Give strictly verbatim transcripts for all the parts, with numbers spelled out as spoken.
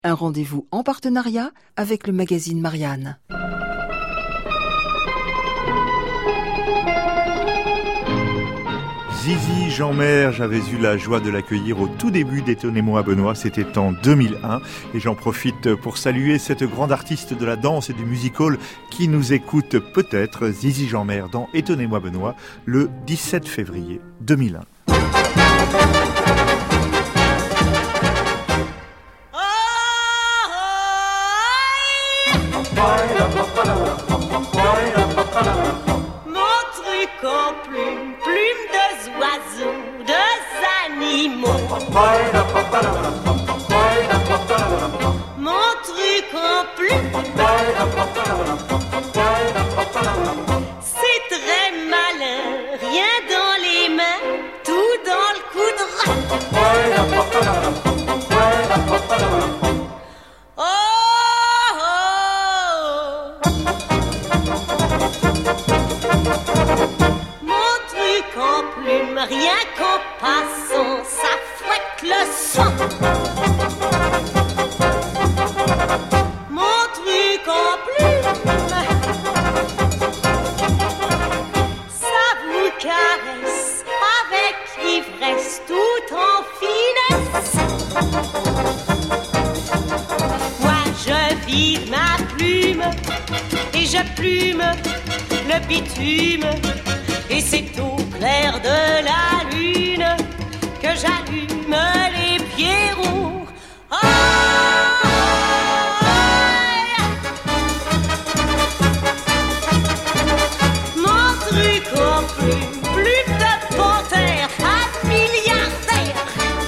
Un rendez-vous en partenariat avec le magazine Marianne. Zizi Jeanmaire, j'avais eu la joie de l'accueillir au tout début d'Étonnez-moi Benoît, c'était en deux mille un, et j'en profite pour saluer cette grande artiste de la danse et du music-hall qui nous écoute peut-être, Zizi Jeanmaire, dans Étonnez-moi Benoît, le dix-sept février deux mille un. Mon truc en plume, plume de oiseaux, de animaux. Mon truc en plume, c'est très malin, rien dans les mains, tout dans le coudre. Rien qu'en passant, ça fouette le sang. Mon truc en plume, ça vous caresse avec ivresse tout en finesse. Moi je vide ma plume et je plume le bitume. Et c'est au clair de la lune que j'allume les pierrots. Oh, mon truc en plume, plume de panthère à milliardaire.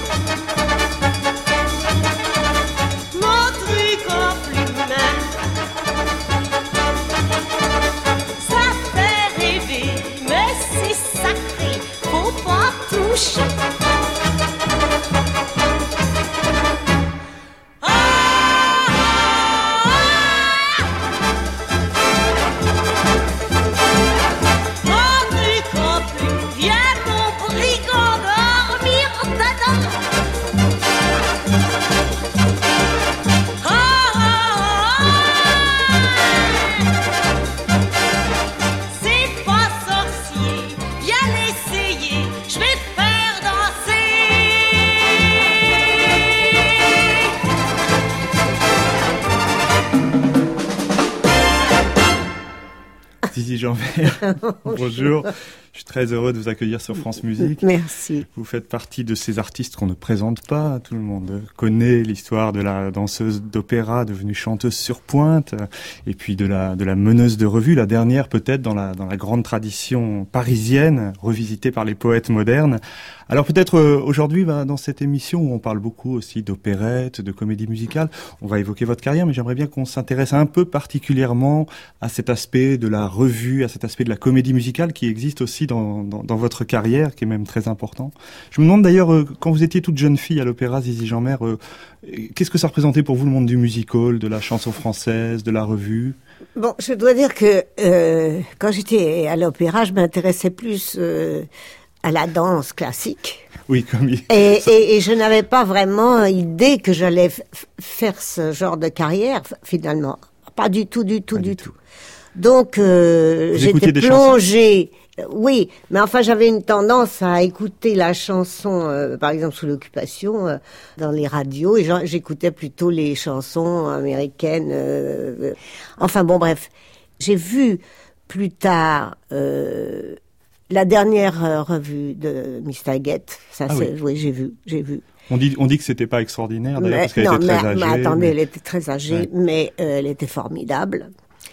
Mon truc en plume, ça fait rêver. C'est sacré, faut pas toucher. Ah, ah, ah. Mon truc en plume, viens mon brigand dormir dedans. Ah, ah, ah. C'est pas sorcier. Viens l'essayer, je vais te faire danser. Zizi Jeanmaire, bonjour. Je suis très heureux de vous accueillir sur France Musique. Merci. Vous faites partie de ces artistes qu'on ne présente pas. Tout le monde connaît l'histoire de la danseuse d'opéra devenue chanteuse sur pointe, et puis de la de la meneuse de revue, la dernière peut-être dans la dans la grande tradition parisienne, revisitée par les poètes modernes. Alors peut-être euh, aujourd'hui, bah, dans cette émission où on parle beaucoup aussi d'opérette, de comédie musicale, on va évoquer votre carrière, mais j'aimerais bien qu'on s'intéresse un peu particulièrement à cet aspect de la revue, à cet aspect de la comédie musicale qui existe aussi Dans, dans, dans votre carrière, qui est même très important. Je me demande d'ailleurs, euh, quand vous étiez toute jeune fille à l'opéra, Zizi Jeanmaire, euh, qu'est-ce que ça représentait pour vous le monde du music-hall, de la chanson française, de la revue ? Bon, je dois dire que euh, quand j'étais à l'opéra, je m'intéressais plus euh, à la danse classique. Oui, comme il... Et, et, et je n'avais pas vraiment idée que j'allais f- faire ce genre de carrière, finalement. Pas du tout, du tout, Pas du, du tout. tout. Donc, euh, j'étais plongée... Oui, mais enfin j'avais une tendance à écouter la chanson, euh, par exemple sous l'occupation, euh, dans les radios, et j'écoutais plutôt les chansons américaines. Euh, enfin bon, bref, j'ai vu plus tard euh, la dernière euh, revue de Miss Taggett. Ça, ah c'est, oui. oui, j'ai vu, j'ai vu. On dit, on dit que c'était pas extraordinaire d'ailleurs Mais, parce qu'elle non, était mais, très âgée. mais attendez, mais... elle était très âgée, Ouais. mais euh, elle était formidable.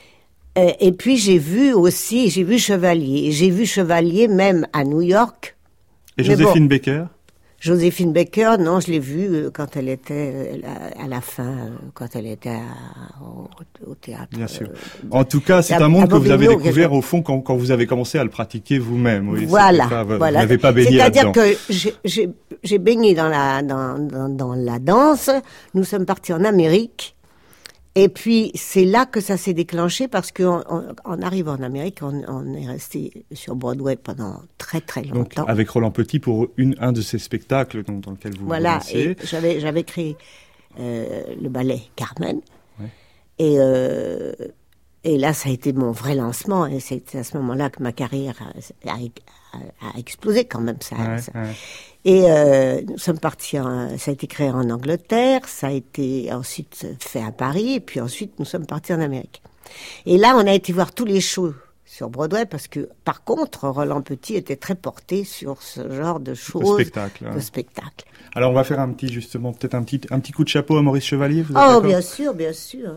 Euh, et puis j'ai vu aussi, j'ai vu Chevalier. J'ai vu Chevalier même à New York. Et Mais Joséphine bon, Baker Joséphine Baker, non, je l'ai vue euh, quand elle était euh, à la fin, euh, quand elle était à, au, au théâtre. Bien sûr. Euh, En tout cas, c'est à- un monde à que vous avez Bobignon, découvert quelque- au fond quand, quand vous avez commencé à le pratiquer vous-même. Oui, voilà, pas, vous voilà. n'avez pas baigné C'est-à-dire là-dedans. que j'ai, j'ai, j'ai baigné dans la, dans, dans, dans la danse. Nous sommes partis en Amérique. Et puis, c'est là que ça s'est déclenché parce qu'en en arrivant en Amérique, on, on est resté sur Broadway pendant très, très Donc, longtemps. avec Roland Petit pour une, un de ces spectacles dans, dans lequel vous Voilà, vous lancez. et j'avais, j'avais créé euh, le ballet Carmen. Ouais. Et, euh, et là, ça a été mon vrai lancement. Et c'est à ce moment-là que ma carrière a, a, a, a explosé quand même. Ça, Ouais, ça. ouais. Et euh, nous sommes partis, en, ça a été créé en Angleterre, ça a été ensuite fait à Paris, et puis ensuite nous sommes partis en Amérique. Et là, on a été voir tous les shows sur Broadway, parce que, par contre, Roland Petit était très porté sur ce genre de choses. De spectacle. Hein. De spectacle. Alors, on va faire un petit, justement, peut-être un petit, un petit coup de chapeau à Maurice Chevalier. Vous êtes Oh, d'accord ? bien sûr, bien sûr.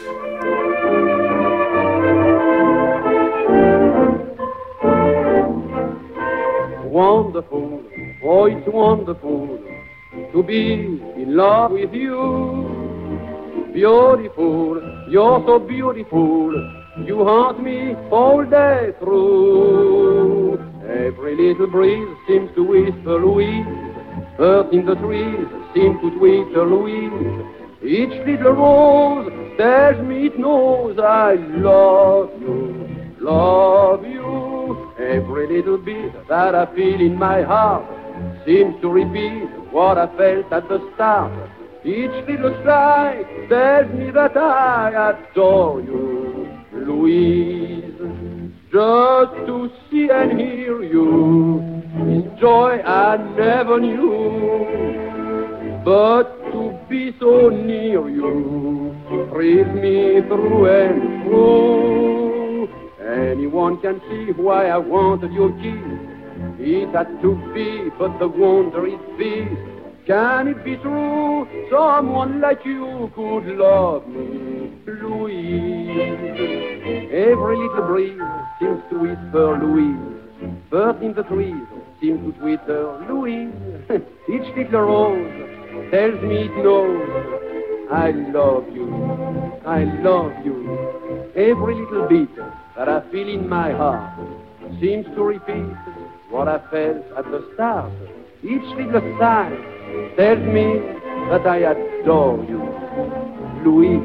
Wonderful, oh, it's wonderful to be in love with you. Beautiful, you're so beautiful. You haunt me all day through. Every little breeze seems to whisper Louise. Birds in the trees seem to twitter Louise. Each little rose tells me it knows I love you, love you. Every little beat that I feel in my heart seems to repeat what I felt at the start. Each little sigh tells me that I adore you, Louise. Just to see and hear you is joy I never knew. But to be so near you thrills me through and through. Anyone can see why I wanted your kiss. It had to be, but the wonder is this. Can it be true? Someone like you could love me, Louise. Every little breeze seems to whisper Louise. Birds in the trees seem to twitter Louise. Each little rose tells me it knows I love you, I love you. Every little beat that I feel in my heart seems to repeat what I felt at the start. Each little sigh tells me that I adore you, Louise.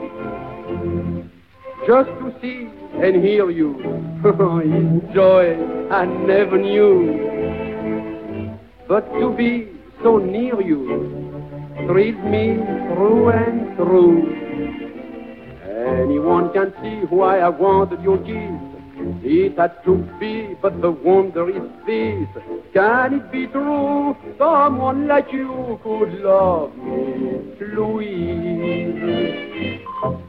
Just to see and hear you is joy I never knew. But to be so near you thrills me through and through. Anyone can see why I wanted your kiss. It had to be, but the wonder is this. Can it be true? Someone like you could love me, Louise.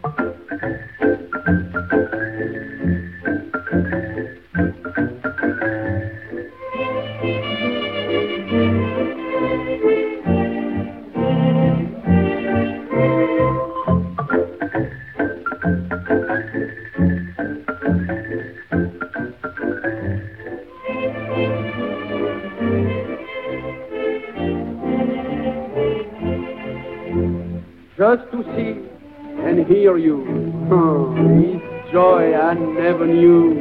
Just to see and hear you, oh, it's joy I never knew.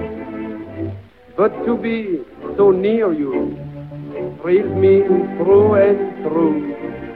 But to be so near you thrills me through and through.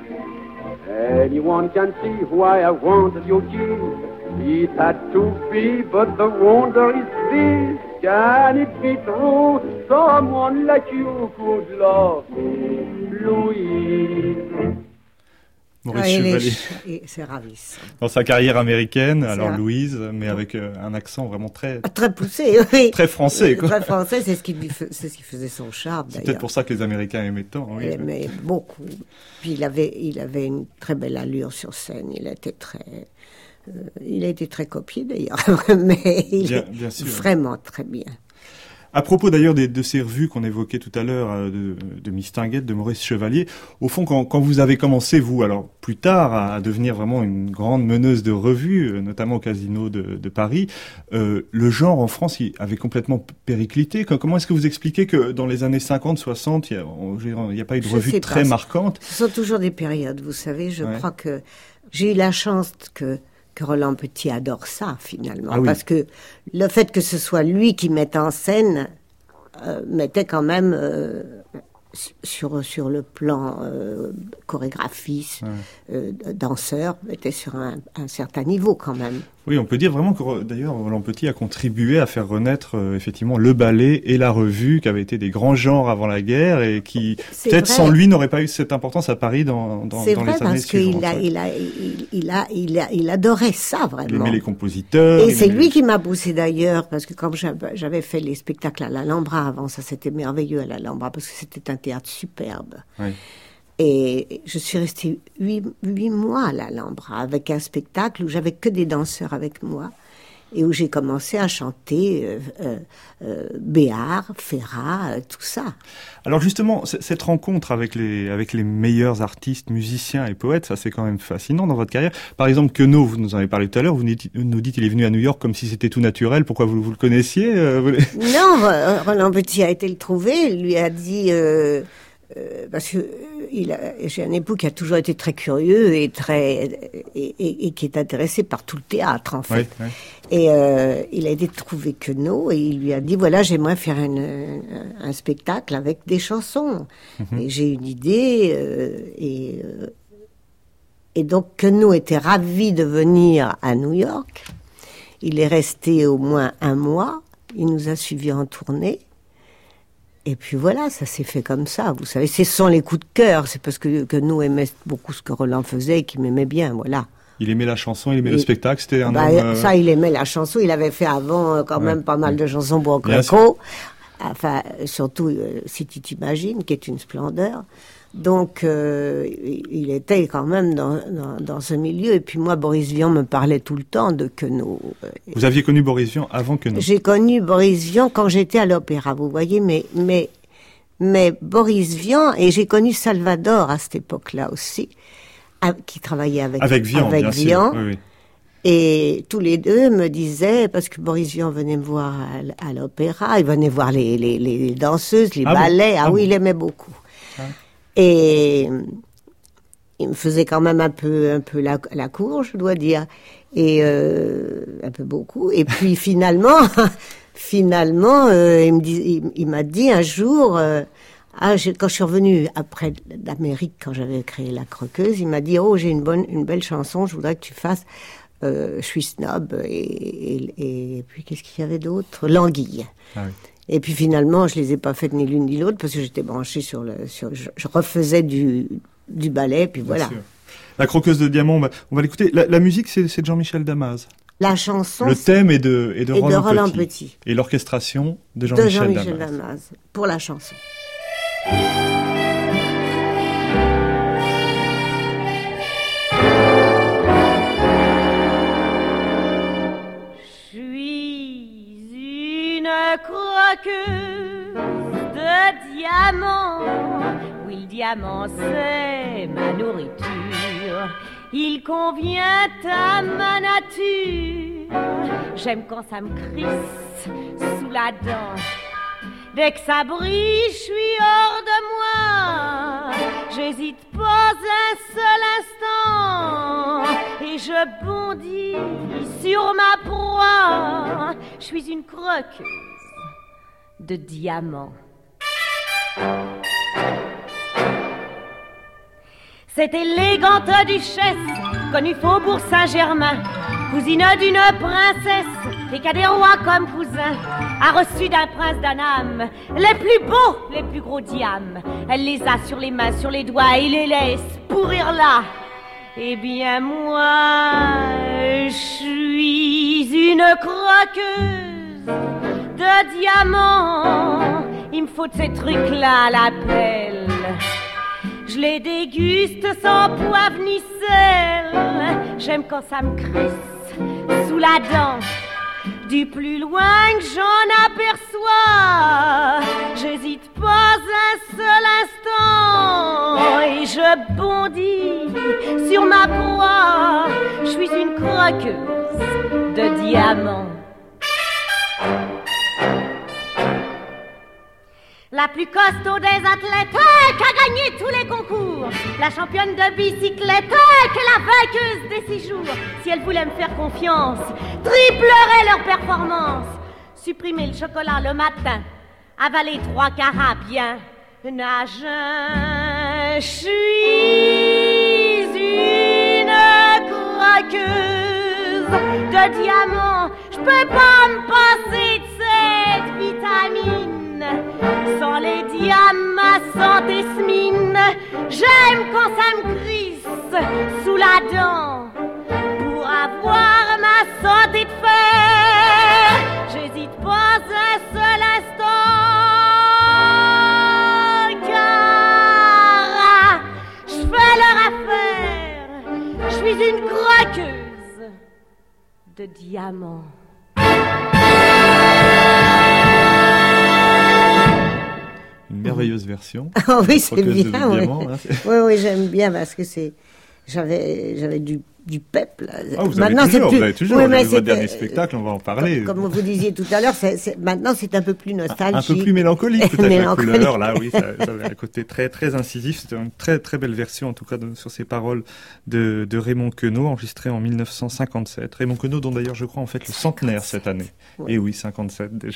Anyone can see why I wanted your kiss. It had to be, but the wonder is this. Can it be true? Someone like you could love me, Louise. Maurice ah, Chevalier. Est, c'est ravissant. Dans sa carrière américaine, c'est alors ra... Louise, mais avec euh, un accent vraiment très... Très poussé, oui. Très français, quoi. Très français, c'est ce qui, lui f... c'est ce qui faisait son charme, c'est d'ailleurs. peut-être pour ça que les Américains aimaient tant, oui. Il aimait beaucoup. Puis il avait, il avait une très belle allure sur scène, il était très... Euh, il a été très copié, d'ailleurs, mais il bien, est bien sûr. Vraiment très bien. À propos d'ailleurs des, de ces revues qu'on évoquait tout à l'heure, euh, de, de Mistinguett, de Maurice Chevalier, au fond, quand, quand vous avez commencé, vous, alors plus tard, à, à devenir vraiment une grande meneuse de revues, euh, notamment au Casino de, de Paris, euh, le genre en France il avait complètement périclité. Comment est-ce que vous expliquez que dans les années cinquante, soixante, il n'y a, a pas eu de revues très marquantes? Ce sont toujours des périodes, vous savez. Je ouais. crois que j'ai eu la chance que... que Roland Petit adore ça, finalement. Ah oui. Parce que le fait que ce soit lui qui mette en scène euh, mettait quand même euh, sur, sur le plan euh, chorégraphiste, ouais. euh, danseur, était sur un, un certain niveau quand même. Oui, on peut dire vraiment que d'ailleurs Roland Petit a contribué à faire renaître euh, effectivement le ballet et la revue, qui avaient été des grands genres avant la guerre et qui c'est peut-être vrai. Sans lui n'auraient pas eu cette importance à Paris dans, dans, c'est dans vrai, les années suivantes. C'est vrai parce qu'il a, il a, il a, il a, il adorait ça vraiment. Il aimait les compositeurs. Et c'est lui les... qui m'a poussé d'ailleurs, parce que comme j'avais fait les spectacles à l'Alhambra avant, ça c'était merveilleux à l'Alhambra parce que c'était un théâtre superbe. Oui. Et je suis restée huit, huit mois à l'Alhambra avec un spectacle où j'avais que des danseurs avec moi et où j'ai commencé à chanter euh, euh, euh, Béard, Ferrat, euh, tout ça. Alors justement, c- cette rencontre avec les avec les meilleurs artistes, musiciens et poètes, ça c'est quand même fascinant dans votre carrière. Par exemple, Queneau, vous nous en avez parlé tout à l'heure, vous nous dites qu'il est venu à New York comme si c'était tout naturel. Pourquoi vous, vous le connaissiez euh, vous... Non, Roland Petit a été le trouver, il lui a dit... Euh, Euh, parce que euh, il a, j'ai un époux qui a toujours été très curieux et très et, et, et qui est intéressé par tout le théâtre en fait. Oui, oui. Et euh, il a été trouver Queneau et il lui a dit voilà, j'aimerais faire une, un, un spectacle avec des chansons. Mm-hmm. Et j'ai une idée euh, et euh, et donc Queneau était ravi de venir à New York. Il est resté au moins un mois. Il nous a suivis en tournée. Et puis voilà, ça s'est fait comme ça. Vous savez, ce sont les coups de cœur. C'est parce que, que nous aimait beaucoup ce que Roland faisait et qu'il m'aimait bien, voilà. Il aimait la chanson, il aimait et, le spectacle, c'était un bah, homme... Euh... Ça, il aimait la chanson. Il avait fait avant quand ouais, même pas mal ouais. de chansons pour Greco. Enfin, surtout, euh, si tu t'imagines, qui est une splendeur. Donc, euh, il était quand même dans, dans, dans ce milieu. Et puis moi, Boris Vian me parlait tout le temps de Queneau. Vous aviez connu Boris Vian avant Queneau? J'ai connu Boris Vian quand j'étais à l'opéra, vous voyez, mais, mais, mais Boris Vian, et j'ai connu Salvador à cette époque-là aussi, à, qui travaillait avec, avec Vian. Avec bien Vian. Sûr. Oui, oui. Et tous les deux me disaient, parce que Boris Vian venait me voir à, à l'opéra, il venait voir les, les, les danseuses, les ah ballets, bon ah, ah oui, bon. Il aimait beaucoup. Ah. Et il me faisait quand même un peu, un peu la, la cour, je dois dire, et euh, un peu beaucoup. Et puis finalement, finalement, euh, il, me dit, il, il m'a dit un jour, euh, ah, j'ai, quand je suis revenue après d'Amérique, quand j'avais créé La Croqueuse, il m'a dit, oh, j'ai une bonne, une belle chanson, je voudrais que tu fasses. Euh, je suis snob. Et, et, et puis qu'est-ce qu'il y avait d'autre? L'anguille. Ah oui. Et puis finalement, je les ai pas faites ni l'une ni l'autre parce que j'étais branchée sur le, sur, je, je refaisais du, du ballet, puis voilà. La Croqueuse de Diamant, on va, on va l'écouter. La, la musique, c'est, c'est de Jean-Michel Damas. La chanson. Le thème est de, est de, et Roland, de Roland Petit. Petit. Et l'orchestration de Jean-Michel, de Jean-Michel Damas. Damas. Pour la chanson. Croqueuse de diamants, oui le diamant c'est ma nourriture, il convient à ma nature, j'aime quand ça me crisse sous la dent, dès que ça brille je suis hors de moi, j'hésite pas un seul instant, et je bondis sur ma proie, je suis une croqueuse de diamants. Cette élégante duchesse, connue faubourg Saint-Germain, cousine d'une princesse, et qu'a des rois comme cousins, a reçu d'un prince d'Anam les plus beaux, les plus gros diamants. Elle les a sur les mains, sur les doigts, et les laisse pourrir là. Eh bien moi, je suis une croqueuse de diamants, il me faut de ces trucs-là à la pelle. Je les déguste sans poivre ni sel. J'aime quand ça me crisse sous la dent. Du plus loin que j'en aperçois, j'hésite pas un seul instant. Et je bondis sur ma proie. Je suis une croqueuse de diamants. La plus costaud des athlètes, qui a gagné tous les concours. La championne de bicyclette, qui est la vainqueuse des six jours. Si elle voulait me faire confiance, triplerait leur performance. Supprimer le chocolat le matin, avaler trois carats bien nageur. Je suis une croqueuse de diamant. Je peux pas me passer de cette vitamine. Sans les diamants, ma santé se mine. J'aime quand ça me crisse sous la dent. Pour avoir ma santé de fer, j'hésite pas un seul instant. Car je fais leur affaire. Je suis une croqueuse de diamants. Une merveilleuse version. Ah oui, c'est bien. Oui, diamant, hein, oui, oui, j'aime bien parce que c'est. J'avais, j'avais du, du pep là. Ah, vous maintenant, avez toujours, c'est plus... vous avez toujours. Oui, mais votre dernier spectacle, on va en parler. Comme, comme vous disiez tout à l'heure, c'est, c'est... maintenant c'est un peu plus nostalgique. Un peu plus mélancolique peut-être mélancolique. La couleur. Là, oui, ça, ça avait un côté très très incisif. C'était une très très belle version, en tout cas, de, sur ces paroles de, de Raymond Queneau, enregistrée en mille neuf cent cinquante-sept. Raymond Queneau, dont d'ailleurs je crois en fait le centenaire cette année. Oui. Et oui, cinquante-sept déjà.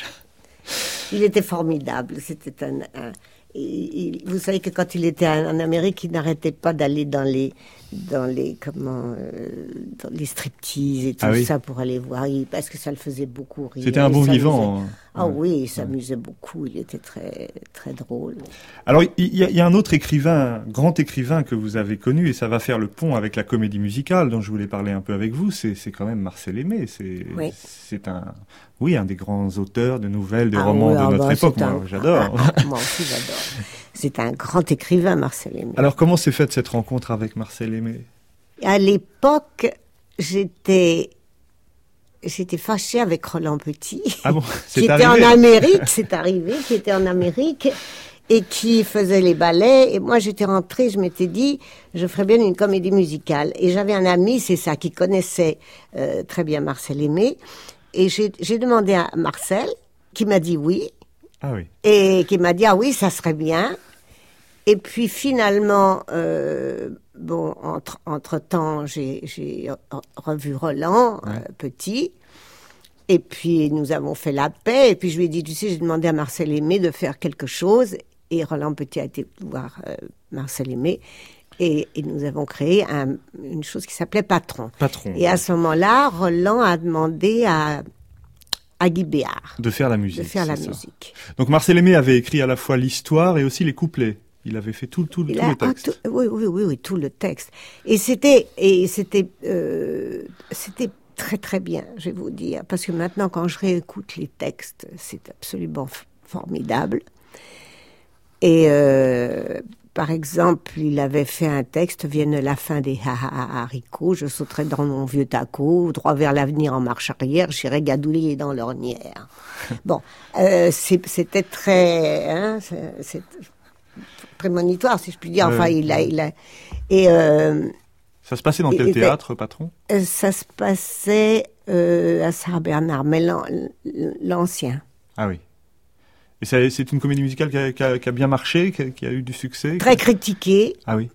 Il était formidable. C'était un. un... Il, il, vous savez que quand il était en Amérique, il n'arrêtait pas d'aller dans les, dans les, comment, euh, dans les striptease et tout ah oui. ça pour aller voir, il, parce que ça le faisait beaucoup rire. C'était un bon vivant. Ah ouais. Oui, il s'amusait ouais. beaucoup. Il était très, très drôle. Alors, il y, y a un autre écrivain, grand écrivain que vous avez connu, et ça va faire le pont avec la comédie musicale dont je voulais parler un peu avec vous. C'est, c'est quand même Marcel Aimé. C'est, oui. c'est un, oui, un des grands auteurs de nouvelles, de ah romans oui, de notre bah, époque. Moi, un... j'adore. Ah, ah, moi aussi, j'adore. C'est un grand écrivain, Marcel Aimé. Alors, comment s'est faite cette rencontre avec Marcel Aimé? À l'époque, j'étais, j'étais fâchée avec Roland Petit. Ah bon, c'est qui arrivé. était en Amérique, c'est arrivé, qui était en Amérique et qui faisait les ballets. Et moi, j'étais rentrée, je m'étais dit, je ferais bien une comédie musicale. Et j'avais un ami, c'est ça, qui connaissait euh, très bien Marcel Aimé. Et j'ai, j'ai demandé à Marcel, qui m'a dit oui. Ah oui. Et qui m'a dit, ah oui, ça serait bien. Et puis finalement, euh, bon, entre, entre-temps, j'ai, j'ai revu Roland, ouais. euh, Petit. Et puis nous avons fait la paix. Et puis je lui ai dit, tu sais, j'ai demandé à Marcel Aimé de faire quelque chose. Et Roland Petit a été voir euh, Marcel Aimé. Et, et nous avons créé un, une chose qui s'appelait Patron. Patron. Et à ce moment-là, Roland a demandé à, à Guy Béard de faire la musique. De faire la ça. musique. Donc Marcel Aimé avait écrit à la fois l'histoire et aussi les couplets. Il avait fait tout, tout, tout a, le texte. Ah, tout, oui, oui, oui, oui, tout le texte. Et c'était, et c'était, euh, c'était très, très bien, je vais vous dire, parce que maintenant, quand je réécoute les textes, c'est absolument f- formidable. Et euh, par exemple, il avait fait un texte, vienne la fin des ha-ha haricots, je sauterai dans mon vieux taco, droit vers l'avenir en marche arrière, j'irai gadouiller dans l'ornière. Bon, euh, c'est, c'était très, hein, c'est, c'est prémonitoire, si je puis dire. Enfin, euh, il a, il a, et euh, ça se passait dans quel théâtre, Patron? Ça se passait euh, à Saint-Bernard, mais l'an, l'ancien. Ah oui. Et ça, c'est une comédie musicale qui a, qui a, qui a bien marché, qui a, qui a eu du succès. Très critiquée. Ah oui.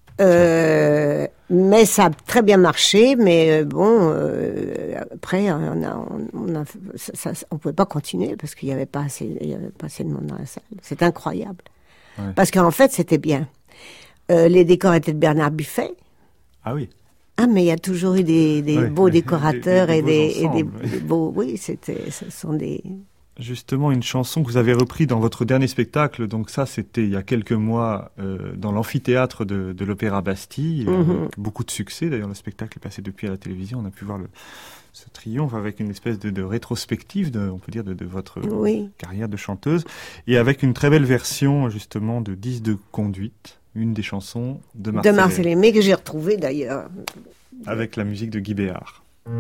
Euh, mais ça a très bien marché, mais bon, euh, après, on a, on a, ça, ça, on pouvait pas continuer parce qu'il y avait pas assez, il y avait pas assez de monde dans la salle. C'est incroyable. Ouais. Parce qu'en fait, c'était bien. Euh, les décors étaient de Bernard Buffet. Ah oui. Ah, mais il y a toujours eu des, des ouais, beaux décorateurs des, des, des et, des, ensembles, et des, ouais. des beaux. Oui, c'était, ce sont des. Justement, une chanson que vous avez reprise dans votre dernier spectacle. Donc ça, c'était il y a quelques mois euh, dans l'amphithéâtre de, de l'Opéra Bastille. Mm-hmm. Avec beaucoup de succès. D'ailleurs, le spectacle est passé depuis à la télévision. On a pu voir le, ce triomphe avec une espèce de, de rétrospective, de, on peut dire, de, de votre oui. carrière de chanteuse. Et avec une très belle version, justement, de dix de conduite. Une des chansons de Marcel, de Marcel Aimé, que j'ai retrouvée d'ailleurs. Avec la musique de Guy Béard.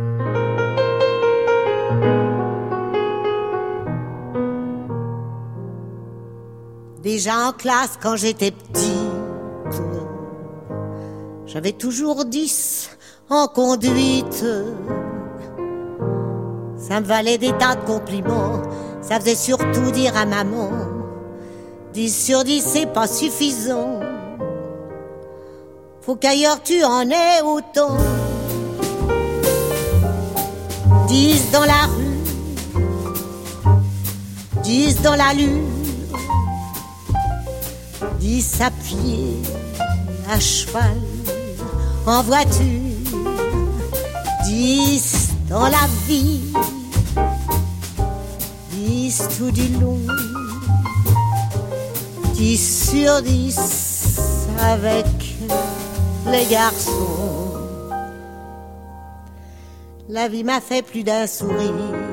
Déjà en classe quand j'étais petite, j'avais toujours dix en conduite. Ça me valait des tas de compliments, ça faisait surtout dire à maman, dix sur dix c'est pas suffisant. Faut qu'ailleurs tu en aies autant. Dix dans la rue, dix dans la lune, dix à pied, à cheval, en voiture, dix dans dans la vie, dix tout du long, dix sur dix avec les garçons. La vie m'a fait plus d'un sourire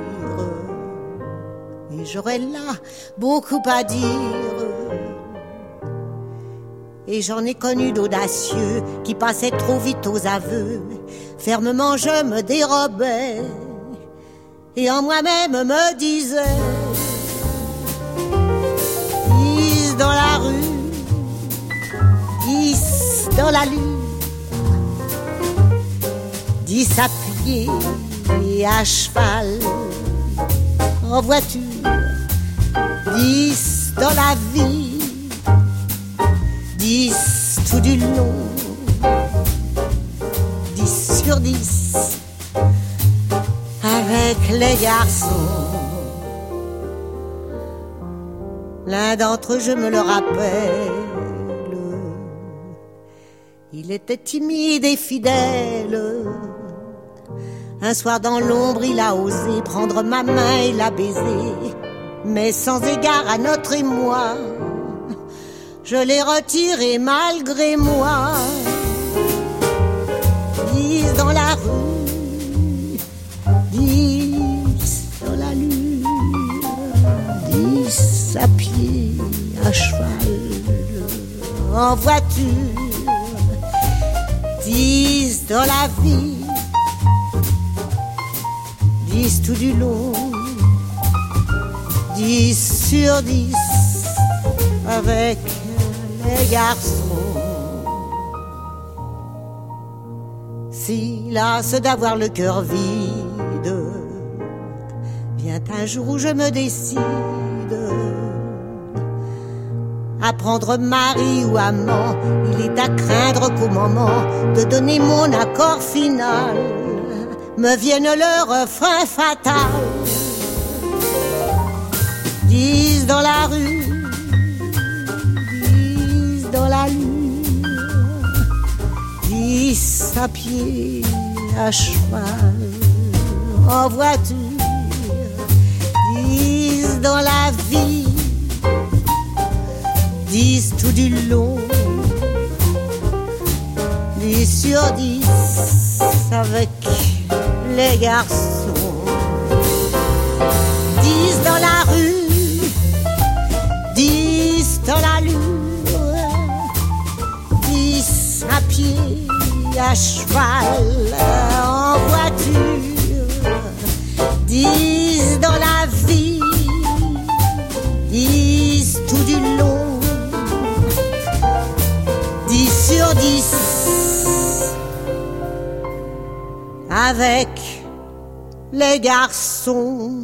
et j'aurais là beaucoup à dire. Et j'en ai connu d'audacieux qui passaient trop vite aux aveux. Fermement je me dérobais et en moi-même me disais: dix dans la rue, dix dans la lune, dix à pied et à cheval, en voiture, dix dans la vie, dix tout du long, dix sur dix avec les garçons. L'un d'entre eux, je me le rappelle, il était timide et fidèle. Un soir dans l'ombre, il a osé prendre ma main et la baiser, mais sans égard à notre émoi, je l'ai retiré malgré moi. Dix dans la rue, dix dans la lune, dix à pied, à cheval, en voiture, dix dans la vie, dix tout du long, dix sur dix avec les garçons. Si lasse d'avoir le cœur vide, vient un jour où je me décide à prendre mari ou amant, il est à craindre qu'au moment de donner mon accord final me vienne le refrain fatal. Dix dans la rue, dix dans la lune, dix à pied, à cheval, en voiture, dix dans la vie, dix tout du long, dix sur dix avec les garçons. Dix dans la rue, dix dans la lune, dix à pied, à cheval, en voiture, dix dans la vie, dix tout du long, dix sur dix avec les garçons.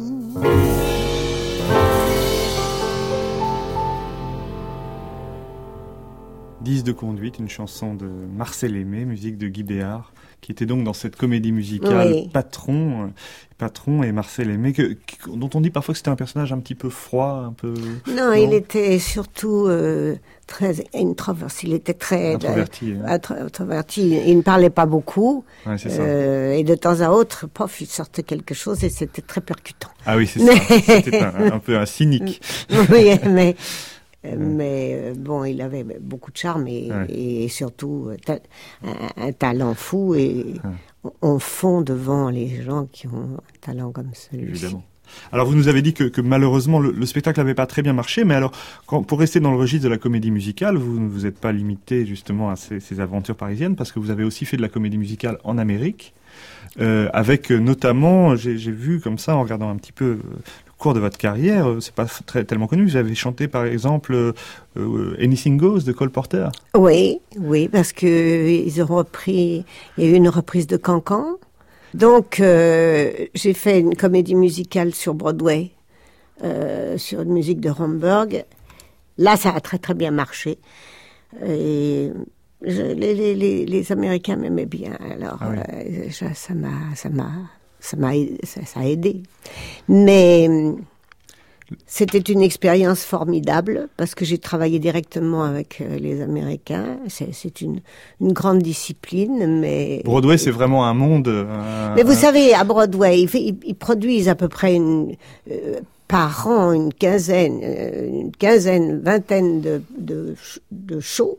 dix de conduite, une chanson de Marcel Aimé, musique de Guy Béard, qui était donc dans cette comédie musicale oui. Patron, Patron et Marcel Aimé, que, dont on dit parfois que c'était un personnage un petit peu froid, un peu... Non, non il était surtout euh, très introverti, il était très... Introverti. Euh, hein. Introverti, il ne parlait pas beaucoup, ouais, c'est ça. Euh, et de temps à autre, pof, il sortait quelque chose et c'était très percutant. Ah oui, c'est ça, c'était un, un peu un cynique. Oui, mais... Mais euh, bon, il avait beaucoup de charme et, ouais. et surtout ta- un, un talent fou et ouais. on fond devant les gens qui ont un talent comme celui-ci. Évidemment. Alors vous nous avez dit que, que malheureusement le, le spectacle n'avait pas très bien marché, mais alors quand, pour rester dans le registre de la comédie musicale, vous ne vous êtes pas limité justement à ces, ces aventures parisiennes, parce que vous avez aussi fait de la comédie musicale en Amérique, euh, avec notamment, j'ai, j'ai vu comme ça en regardant un petit peu... cours de votre carrière, c'est pas très tellement connu. Vous avez chanté par exemple euh, Anything Goes de Cole Porter. Oui, oui, parce que ils ont repris. Il y a eu une reprise de Cancan. Donc euh, j'ai fait une comédie musicale sur Broadway, euh, sur une musique de Romberg. Là, ça a très très bien marché. Et je, les, les, les, les Américains m'aimaient bien. Alors ah oui. euh, ça, ça m'a, ça m'a. Ça m'a, ça, ça a aidé. Mais C'était une expérience formidable parce que j'ai travaillé directement avec les Américains. C'est, c'est une, une grande discipline, mais... Broadway, c'est vraiment un monde... Un, mais vous un... savez, à Broadway, ils, ils, ils produisent à peu près une, euh, par an une quinzaine, euh, une quinzaine, vingtaine de, de, de shows.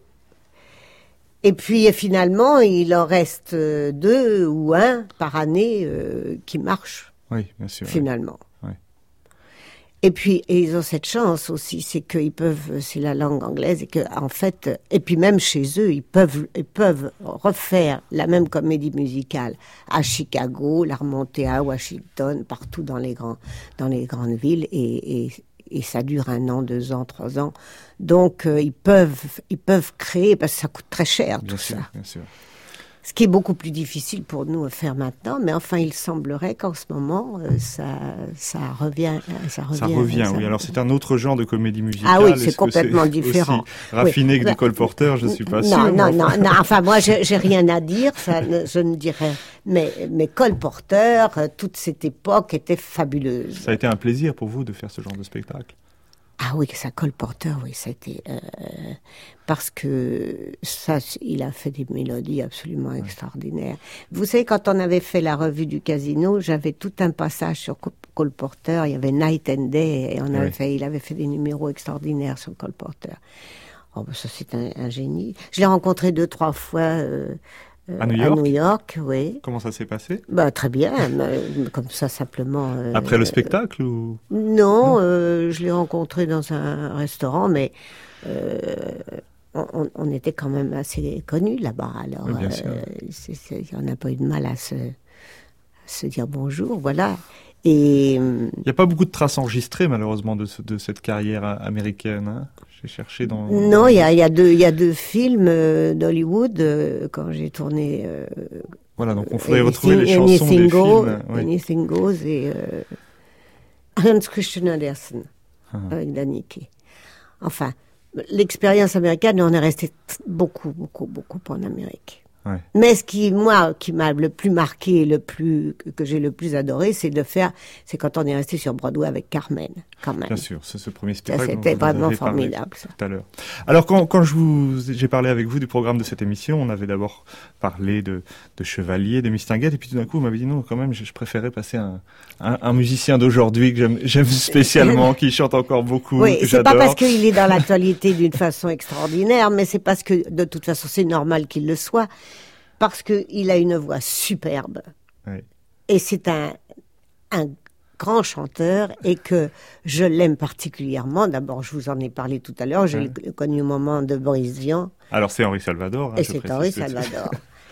Et puis finalement, il en reste deux ou un par année euh, qui marchent. Oui, bien sûr. Finalement. Oui. Oui. Et puis, et ils ont cette chance aussi, c'est qu'ils peuvent, c'est la langue anglaise, et que, en fait, et puis même chez eux, ils peuvent, ils peuvent refaire la même comédie musicale à Chicago, la remonter à Washington, partout dans les grands, dans les grandes villes, et, et, et ça dure un an, deux ans, trois ans. Donc, euh, ils peuvent, ils peuvent créer, parce que ça coûte très cher, bien tout sûr, ça. Bien sûr. Ce qui est beaucoup plus difficile pour nous à faire maintenant, mais enfin, il semblerait qu'en ce moment, euh, ça, ça revient, ça revient. Ça revient, ça... oui. Alors, c'est un autre genre de comédie musicale. Ah oui, c'est Est-ce complètement c'est différent. Aussi raffiné oui. que du Cole Porter, je suis pas non, sûr. Non, non, enfin... non, non. Enfin, moi, j'ai, j'ai rien à dire. Ça, je ne dirais. Mais, mais Cole Porter, toute cette époque était fabuleuse. Ça a été un plaisir pour vous de faire ce genre de spectacle. Ah oui, ça, Cole Porter, oui, ça a été... Euh, parce que ça, il a fait des mélodies absolument ouais. extraordinaires. Vous savez, quand on avait fait la revue du Casino, j'avais tout un passage sur Cole Porter. Il y avait Night and Day, et on avait ouais. fait, il avait fait des numéros extraordinaires sur Cole Porter. Oh, ben ça, c'est un, un génie. Je l'ai rencontré deux, trois fois... Euh, À New York. À New York, oui. Comment ça s'est passé? Bah très bien, comme ça simplement. Euh, Après le spectacle ou? Non, non euh, je l'ai rencontré dans un restaurant, mais euh, on, on était quand même assez connus là-bas. Alors, oui, bien euh, sûr. c'est, c'est, on n'a pas eu de mal à se, à se dire bonjour, voilà. Et il n'y a pas beaucoup de traces enregistrées malheureusement de, ce, de cette carrière américaine. Hein. J'ai cherché dans. Non, il y a, y a deux, il y a deux films euh, d'Hollywood euh, quand j'ai tourné. Euh, voilà, donc on faudrait retrouver les chansons des go, films. Oui. Anything Goes et euh, Hans Christian Andersen ah. avec Daniké. Enfin, l'expérience américaine, on est resté beaucoup, beaucoup, beaucoup en Amérique. Ouais. Mais ce qui, moi, qui m'a le plus marqué, le plus, que j'ai le plus adoré, c'est de le faire, c'est quand on est resté sur Broadway avec Carmen, quand même. Bien sûr, c'est ce premier spectacle. Ça, c'était vraiment formidable, ça. Tout à l'heure. Alors, quand, quand je vous, j'ai parlé avec vous du programme de cette émission, on avait d'abord parlé de, de Chevalier, de Mistinguett, et puis tout d'un coup, vous m'avez dit non, quand même, je, je préférais passer un, un, un musicien d'aujourd'hui que j'aime, j'aime spécialement, qui chante encore beaucoup. Oui, que c'est j'adore. pas parce qu'il est dans l'actualité d'une façon extraordinaire, mais c'est parce que, de toute façon, c'est normal qu'il le soit. Parce qu'il a une voix superbe. Oui. Et c'est un, un grand chanteur et que je l'aime particulièrement. D'abord, je vous en ai parlé tout à l'heure. J'ai oui. connu au moment de Boris Vian. Alors, c'est Henri Salvador. Hein, et c'est Henri Salvador.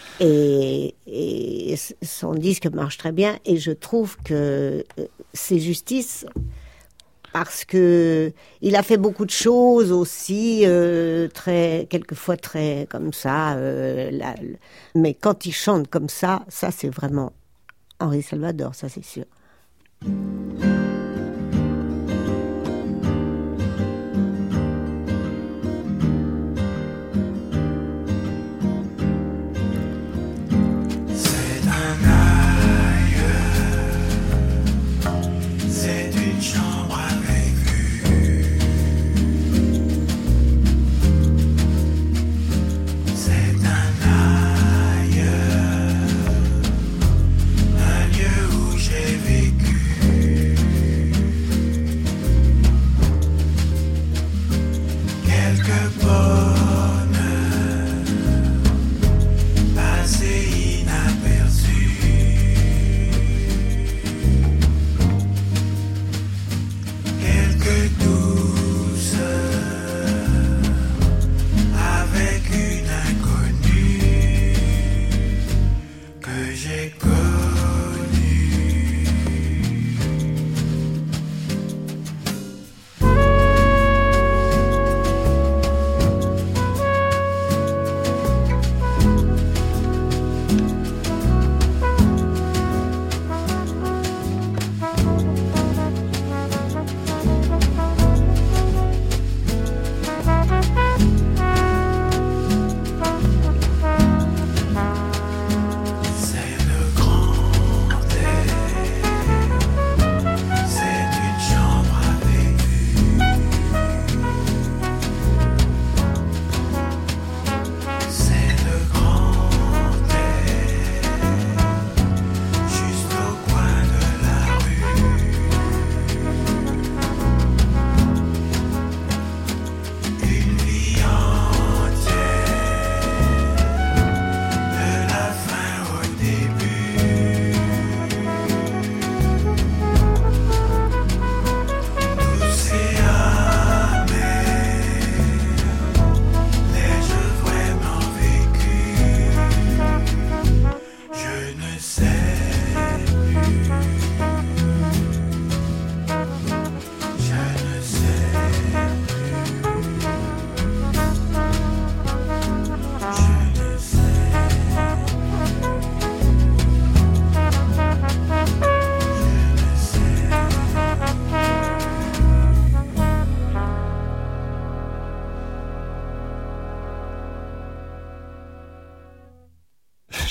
et, et son disque marche très bien. Et je trouve que c'est justice... Parce que il a fait beaucoup de choses aussi, euh, très quelquefois très comme ça. Euh, la, mais quand il chante comme ça, ça c'est vraiment Henri Salvador, ça c'est sûr. J'ai vécu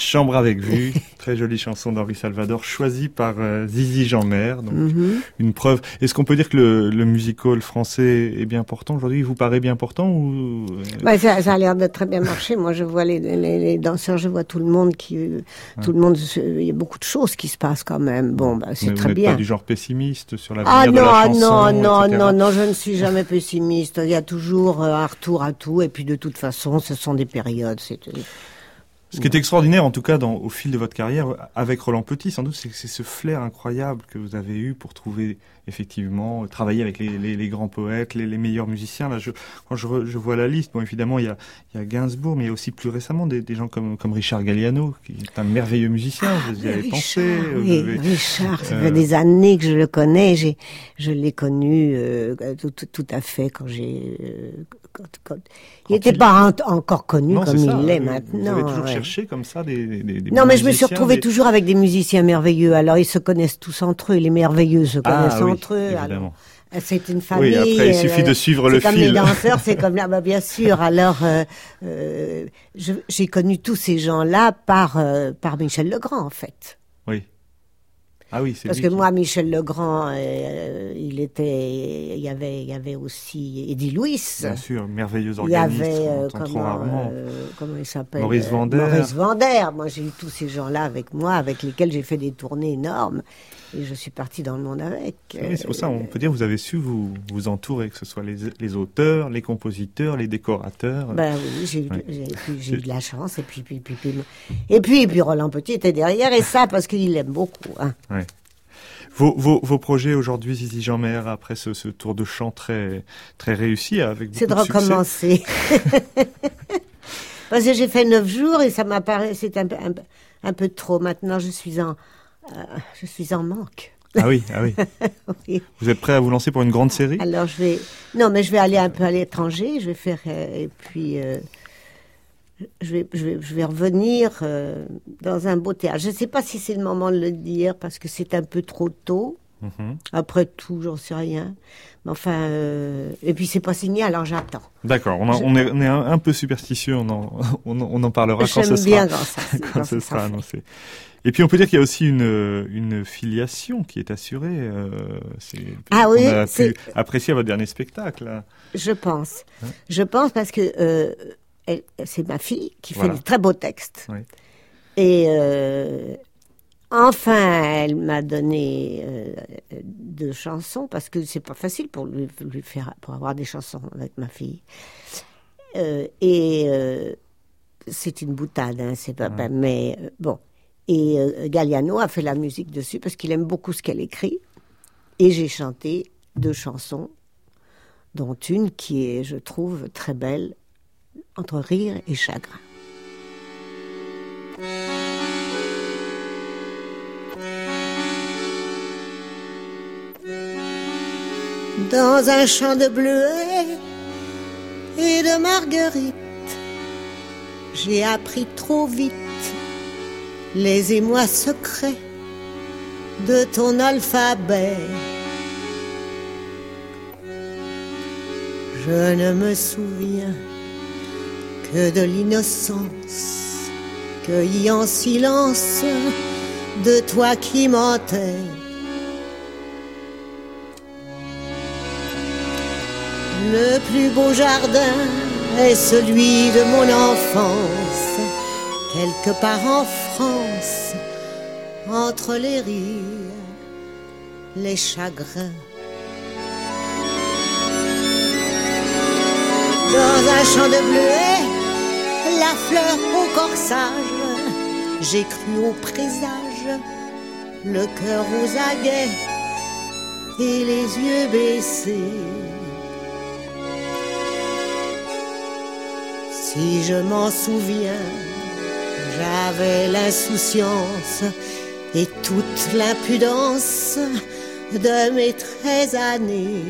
Chambre avec vue, très jolie chanson d'Henri Salvador, choisie par euh, Zizi Jeanmaire. Donc mm-hmm. une preuve. Est-ce qu'on peut dire que le, le musical français est bien portant aujourd'hui? Il vous paraît bien portant ou ouais, ça, ça a l'air de très bien marcher. Moi, je vois les, les, les danseurs, je vois tout le monde qui, ouais. tout le monde. Il y a beaucoup de choses qui se passent quand même. Bon, bah, c'est Mais très vous bien. Pas du genre pessimiste sur l'avenir ah, de non, la chanson, non, non, et cetera. non, non, je ne suis jamais pessimiste. Il y a toujours un retour à tout, et puis de toute façon, ce sont des périodes. C'est... Ce qui est extraordinaire, en tout cas, dans, au fil de votre carrière, avec Roland Petit, sans doute, c'est, c'est ce flair incroyable que vous avez eu pour trouver, effectivement, travailler avec les, les, les grands poètes, les, les meilleurs musiciens. Là, je, quand je, re, je vois la liste, bon, évidemment, il y a, il y a Gainsbourg, mais il y a aussi plus récemment des, des gens comme, comme Richard Galliano, qui est un merveilleux musicien. Ah, vous y avez Richard, pensé. Oui, avez, Richard, ça euh, fait des années que je le connais. J'ai, je l'ai connu euh, tout, tout, tout à fait quand j'ai. Euh, quand, quand, il n'était il... pas un, encore connu non, comme il ça, l'est vous, maintenant. Vous avez toujours ouais. cherché comme ça des, des, des non, mais je me suis retrouvée des... toujours avec des musiciens merveilleux. Alors ils se connaissent tous entre eux, les merveilleux se connaissent ah, oui, entre eux. Évidemment. Alors, c'est une famille. Oui, après, il suffit euh, de suivre le fil. C'est comme les danseurs, c'est comme là, bah, bien sûr. Alors, euh, euh, je, j'ai connu tous ces gens-là par euh, par Michel Legrand, en fait. Oui. Ah oui, c'est Parce lui que qui... moi, Michel Legrand, euh, il était, il y avait, il y avait aussi Eddie Louis. Bien sûr, merveilleux organiste. Il y avait, euh, on comment, rarement. Euh, comment il s'appelle Maurice Vander. Maurice Vander. Moi, j'ai eu tous ces gens-là avec moi, avec lesquels j'ai fait des tournées énormes. Et je suis partie dans le monde avec. Oui, c'est pour ça, on peut dire que vous avez su vous, vous entourer, que ce soit les, les auteurs, les compositeurs, les décorateurs. Ben oui, j'ai, ouais. j'ai, j'ai, j'ai eu de la chance. Et puis, puis, puis, puis, et puis, et puis Roland Petit était derrière, et ça, parce qu'il l'aime beaucoup. Hein. Ouais. Vos, vos, vos projets aujourd'hui, Zizi Jeanmaire, après ce, ce tour de chant très, très réussi, avec beaucoup c'est de, de recommencer. Parce que j'ai fait neuf jours, et ça m'apparaît, c'est un peu, un, un peu trop. Maintenant, je suis en... Euh, je suis en manque. Ah oui, ah oui. oui. Vous êtes prêt à vous lancer pour une grande série? Alors je vais, non, mais je vais aller un peu à l'étranger. Je vais faire euh, et puis euh, je vais, je vais, je vais revenir euh, dans un beau théâtre. Je ne sais pas si c'est le moment de le dire parce que c'est un peu trop tôt. Mm-hmm. Après tout, j'en sais rien. Mais enfin, euh, et puis c'est pas signé, alors j'attends. D'accord. On, a, je... on est, on est un, un peu superstitieux. On en, on, on en parlera J'aime quand ce bien sera, quand ça, quand quand ce ça sera annoncé. Et puis on peut dire qu'il y a aussi une, une filiation qui est assurée. Euh, c'est, ah oui, on a c'est... pu apprécier votre dernier spectacle. Là. Je pense. Hein? Je pense parce que euh, elle, c'est ma fille qui fait voilà. des très beaux textes. Oui. Et euh, enfin, elle m'a donné euh, deux chansons parce que c'est pas facile pour lui, lui faire pour avoir des chansons avec ma fille. Euh, et euh, c'est une boutade, hein, c'est pas. Ouais. Mais euh, bon. Et euh, Galliano a fait la musique dessus parce qu'il aime beaucoup ce qu'elle écrit. Et j'ai chanté deux chansons, dont une qui est, je trouve, très belle, entre rire et chagrin. Dans un champ de bleuets et de marguerites, j'ai appris trop vite les émois secrets de ton alphabet. Je ne me souviens que de l'innocence cueillie en silence de toi qui mentais. Le plus beau jardin est celui de mon enfance, quelque part en France, entre les rires, les chagrins. Dans un champ de bleuets, la fleur au corsage, j'ai cru au présage, le cœur aux aguets et les yeux baissés. Si je m'en souviens, j'avais l'insouciance et toute l'impudence de mes treize années.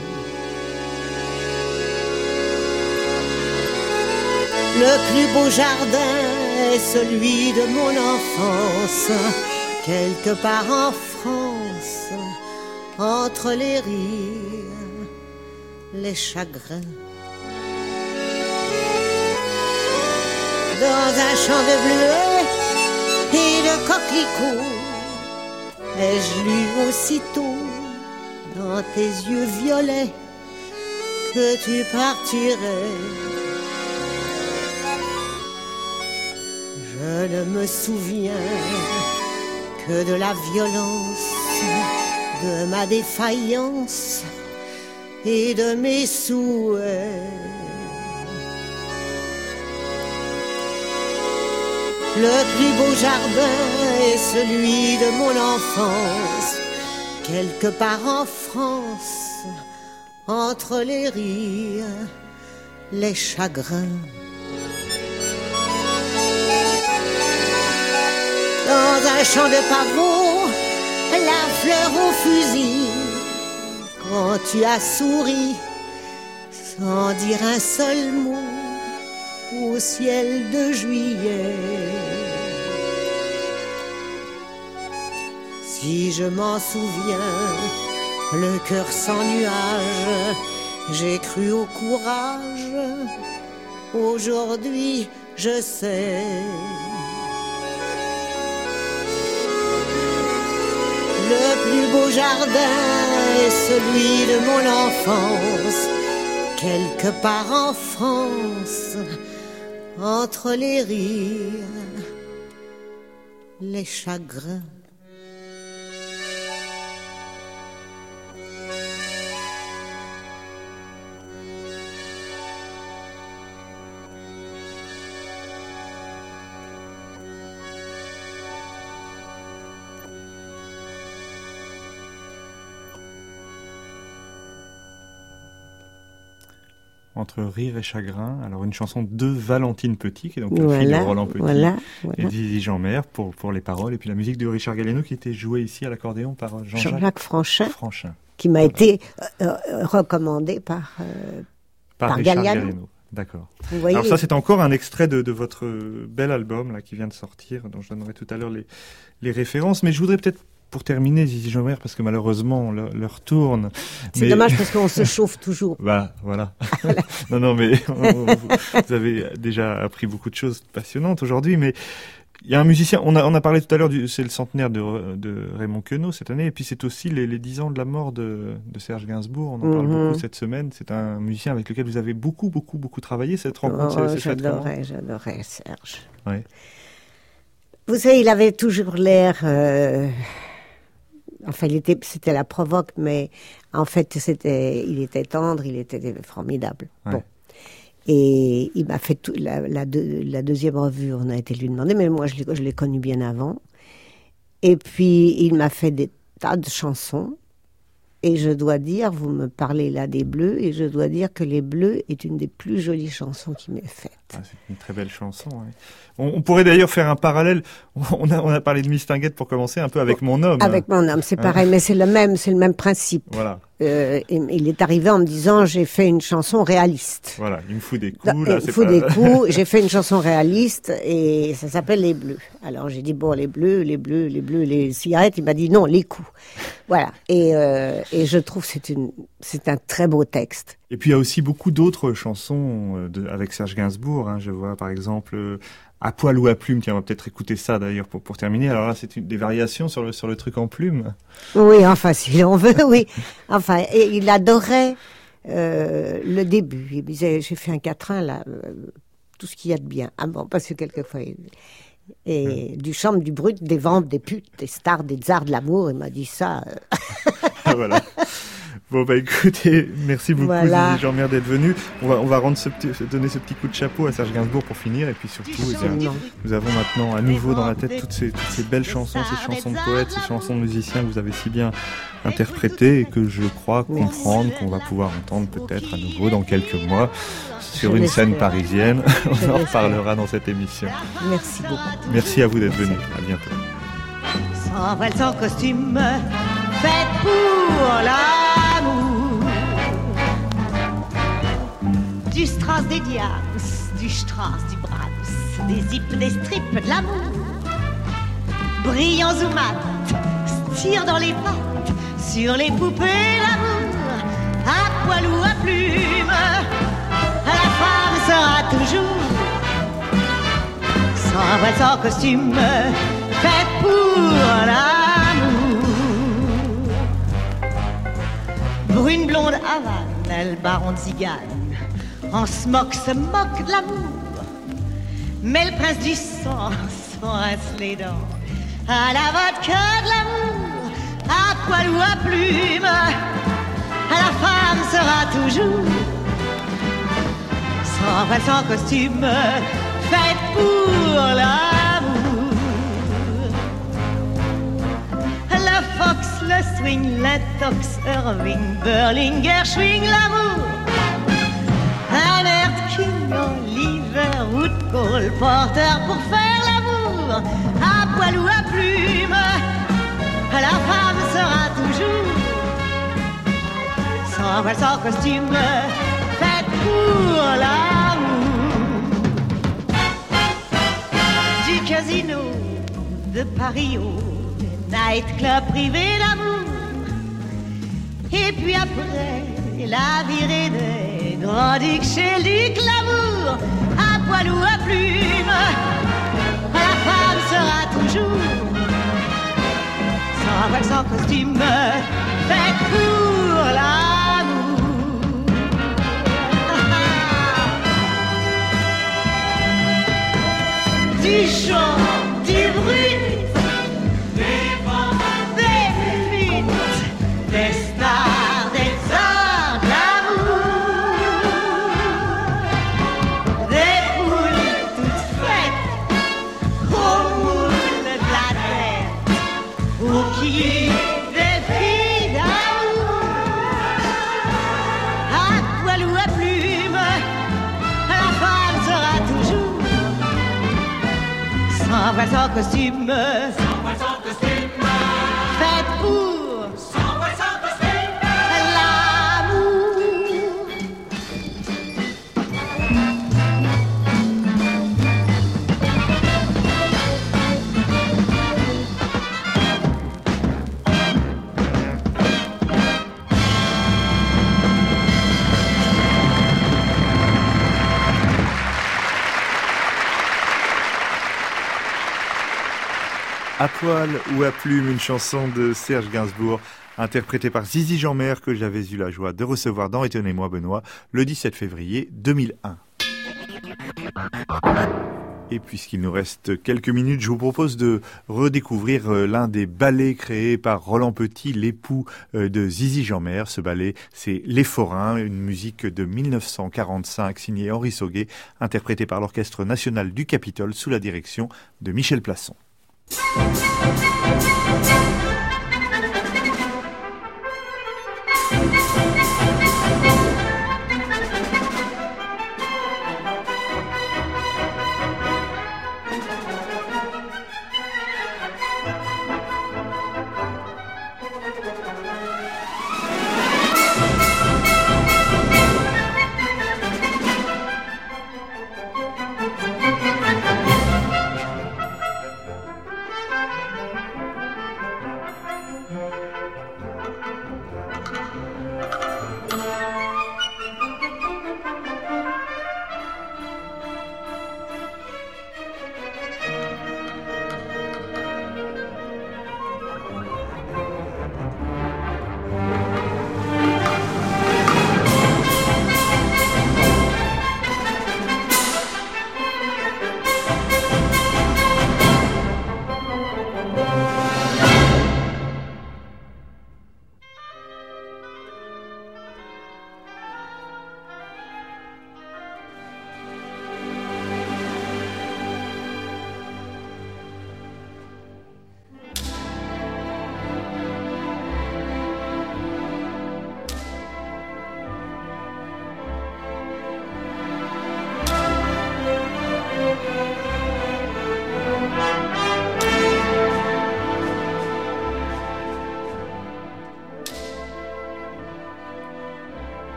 Le plus beau jardin est celui de mon enfance, quelque part en France, entre les rires, les chagrins. Dans un champ de bleuets, et de coquelicots. Ai-je lu aussitôt dans tes yeux violets que tu partirais? Je ne me souviens que de la violence de ma défaillance et de mes souhaits. Le plus beau jardin est celui de mon enfance, quelque part en France, entre les rires, les chagrins. Dans un champ de pavots, la fleur au fusil, quand tu as souri, sans dire un seul mot, au ciel de juillet. Si je m'en souviens, le cœur sans nuage, j'ai cru au courage, aujourd'hui je sais. Le plus beau jardin est celui de mon enfance, quelque part en France, entre les rires, les chagrins. Entre rire et chagrin, alors une chanson de Valentine Petit, qui est donc la voilà, fille de Roland Petit, voilà, voilà. et Zizi Jeanmaire pour, pour les paroles, et puis la musique de Richard Galliano qui était jouée ici à l'accordéon par Jean-Jacques, Jean-Jacques Franchin, Franchin, qui m'a voilà. été euh, recommandé par, euh, par, par Richard Galliano. Galliano. D'accord. Alors ça, c'est encore un extrait de, de votre bel album là qui vient de sortir, dont je donnerai tout à l'heure les, les références, mais je voudrais peut-être pour terminer, Zizi Jeanmaire, parce que malheureusement, l'heure tourne. C'est mais... dommage parce qu'on se chauffe toujours. Bah, voilà. non, non, mais on, vous avez déjà appris beaucoup de choses passionnantes aujourd'hui, mais il y a un musicien, on a, on a parlé tout à l'heure, c'est le centenaire de, de Raymond Queneau cette année, et puis c'est aussi les, les dix ans de la mort de, de Serge Gainsbourg, on en parle mm-hmm. beaucoup cette semaine. C'est un musicien avec lequel vous avez beaucoup, beaucoup, beaucoup travaillé. Cette rencontre, oh, c'est, c'est j'adorais, j'adorais Serge. Ouais. Vous savez, il avait toujours l'air... Euh... Enfin, il était, c'était la provoque, mais en fait, c'était, il était tendre, il était formidable. Ouais. Bon. Et il m'a fait tout, la, la, de, la deuxième revue, on a été lui demander, mais moi, je l'ai, je l'ai connu bien avant. Et puis, il m'a fait des tas de chansons. Et je dois dire, vous me parlez là des Bleus, et je dois dire que Les Bleus est une des plus jolies chansons qui m'ait faite. Ah, c'est une très belle chanson. Ouais. On, on pourrait d'ailleurs faire un parallèle. On a, on a parlé de Mistinguett pour commencer, un peu avec Mon Homme. Avec Mon Homme, c'est pareil, hein. Mais c'est le même, c'est le même principe. Voilà. Euh, il est arrivé en me disant, j'ai fait une chanson réaliste. Voilà, il me fout des coups. Là, il c'est me fout pas... des coups. J'ai fait une chanson réaliste et ça s'appelle Les Bleus. Alors j'ai dit bon, les bleus, les bleus, les bleus, les cigarettes. Il m'a dit non, les coups. Voilà. Et, euh, et je trouve que c'est une, c'est un très beau texte. Et puis il y a aussi beaucoup d'autres chansons de, avec Serge Gainsbourg. Hein. Je vois par exemple euh, À poil ou à plume. Tiens, on va peut-être écouter ça d'ailleurs pour pour terminer. Alors là, c'est une, des variations sur le sur le truc en plume. Oui, enfin si on veut, oui. Enfin, et il adorait euh, le début. Il disait j'ai fait un quatrain là, euh, tout ce qu'il y a de bien. Ah bon, parce que quelquefois. Il... Et mmh. du chambre, du brut, des ventes, des putes, des stars, des tsars de l'amour, il m'a dit ça. Ah, voilà. Bon, bah écoutez, merci beaucoup, voilà. Zizi Jeanmaire, d'être venu. On va, on va rendre ce petit, donner ce petit coup de chapeau à Serge Gainsbourg pour finir. Et puis surtout, eh bien, nous avons maintenant à nouveau dans la tête toutes ces, toutes ces belles chansons, ces chansons de poètes, ces chansons de musiciens que vous avez si bien interprétées et que je crois comprendre qu'on va pouvoir entendre peut-être à nouveau dans quelques mois sur une scène parisienne. On en reparlera dans cette émission. Merci beaucoup. Merci à vous d'être venu. À bientôt. Sans voile, sans costume, fait pour l'amour. Du Strauss, des Diams, du Strauss, du Brahms, des zips, des strips, de l'amour. Brillants ou mat, tire dans les pattes, sur les poupées l'amour. À poil ou à plume, la femme sera toujours sans voile, sans costume, fait pour l'amour. Brune, blonde, Havane, elle baron de Zigane, en smock se moque de l'amour. Mais le prince du sang s'en rince les dents à la vodka de l'amour, à poil ou à plume, la femme sera toujours sans voile, sans costume, faite pour l'amour. Le fox, le swing, l'intox, Irving, Berlinger, swing l'amour. Un air de king en l'hiver, Woodcall, porteur pour faire l'amour. À poil ou à plume, la femme sera toujours sans voile, sans costume, faite pour l'amour. Du casino de Paris au nightclub privé d'amour. Et puis après la virée des grands ducs chez Luc l'amour. À poil ou à plume, la femme sera toujours sans voile, sans costume, faite pour l'amour. Du chant, du bruit, des vents, des fuites, des stars, des heures d'amour, des poules toutes faites au moule de la terre, pour qui des filles d'amour. À poil ou à plume, la femme sera toujours sans voile, sans costume, sans voile, sans costume, faite pour sans voile, sans costume, l'amour. À poil ou à plume, une chanson de Serge Gainsbourg, interprétée par Zizi Jeanmer, que j'avais eu la joie de recevoir dans Étonnez-moi Benoît, le dix-sept février deux mille un. Et puisqu'il nous reste quelques minutes, je vous propose de redécouvrir l'un des ballets créés par Roland Petit, l'époux de Zizi Jeanmer. Ce ballet, c'est Les Forains, une musique de mille neuf cent quarante-cinq signée Henri Sauguet, interprétée par l'Orchestre National du Capitole sous la direction de Michel Plasson.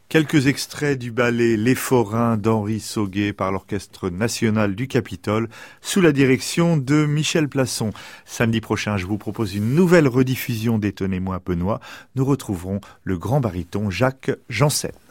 Quelques extraits du ballet Les Forains d'Henri Sauguet par l'Orchestre National du Capitole sous la direction de Michel Plasson. Samedi prochain, je vous propose une nouvelle rediffusion d'Étonnez-moi Benoît. Nous retrouverons le grand baryton Jacques Janssen.